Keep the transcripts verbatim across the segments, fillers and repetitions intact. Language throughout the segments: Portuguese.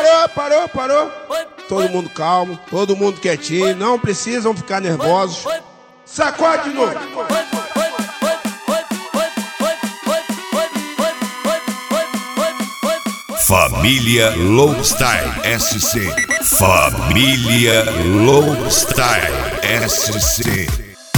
parou, parou, parou. Todo mundo calmo, todo mundo quietinho, não precisam ficar nervosos. Sacode de novo. Família Lowstyle S C. Família Lowstyle S C.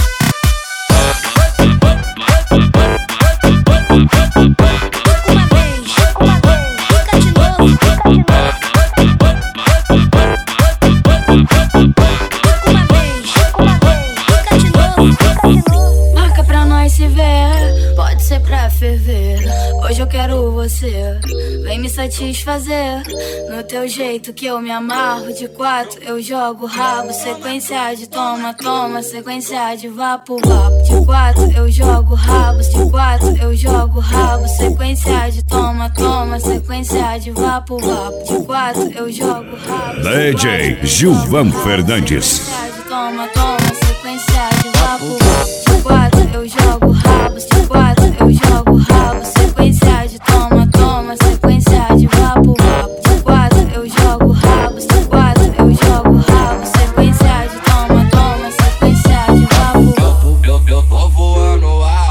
Marca pra nós se ver, pode ser pra ferver. Hoje eu quero você, vem me satisfazer. No teu jeito que eu me amarro. De quatro eu jogo rabo, sequência de toma, toma, sequência de vapo, vapo. De quatro eu jogo rabo, de quatro eu jogo rabo, sequência de toma, toma, sequência de vapo, vapo. De quatro eu jogo rabo. D J Gilvan Fernandes. Toma, toma, sequência de vapo, vapo. De quatro eu jogo rabos, de quatro eu jogo rabo, sequência de toma, toma, sequência de vapo, vapo. De quatro eu jogo rabos, de quatro eu jogo rabo, sequência de toma, toma, sequência de vapo. Eu, eu, eu tô voando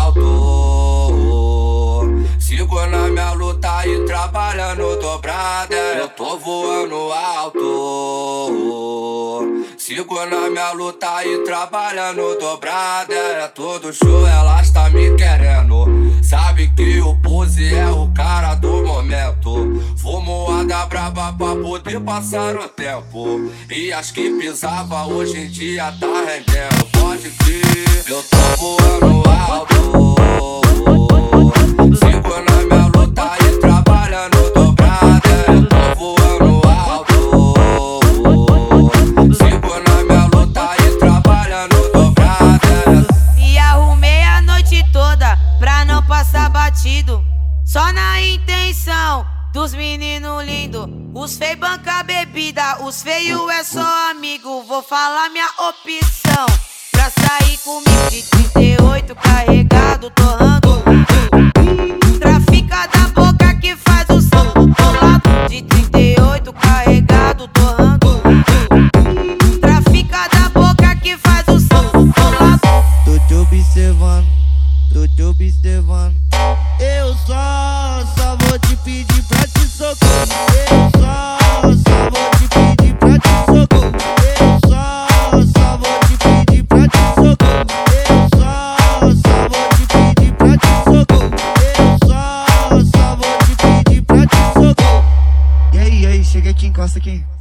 alto, sigo na minha luta e trabalhando dobrada. Eu tô voando alto, sigo na minha luta e trabalhando dobrada. É todo show, elas tá me querendo. Sabe que o Pose é o cara do momento. Fumoada braba pra poder passar o tempo. E as que pisava hoje em dia tá rendendo. Pode crer, eu tô voando alto, sigo na minha luta e trabalhando dobrada. Eu tô voando alto, sigo na minha luta e trabalhando dobrada. E arrumei a noite toda pra não passar batido, só na intenção dos meninos lindos. Os fei banca bebida, os feio é só amigo. Vou falar minha opção pra sair comigo. De trinta e oito carregado, torrando. Trafica da boca que faz o som colado. De trinta e oito carregado, torrando. Trafica da boca que faz o som colado. Tô te observando, tô te observando. Eu só, só vou te pedir pra te socorrer. Eu só, só vou te pedir pra te socorrer. Eu só, só vou te pedir pra te socorrer. Eu só, só vou te pedir pra te socorrer. Eu só, só vou te pedir pra te socorrer. E aí, e aí, chega aqui, encosta aqui.